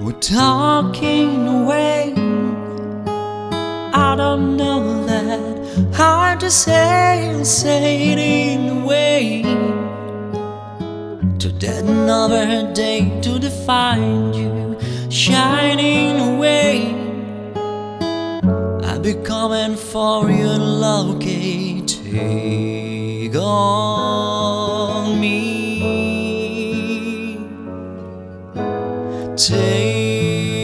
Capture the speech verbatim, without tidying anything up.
We're talking away. I don't know that. Hard to say, say it in a way. To that another day to define you, shining away. I'll be coming for your love, okay? Take on me. Take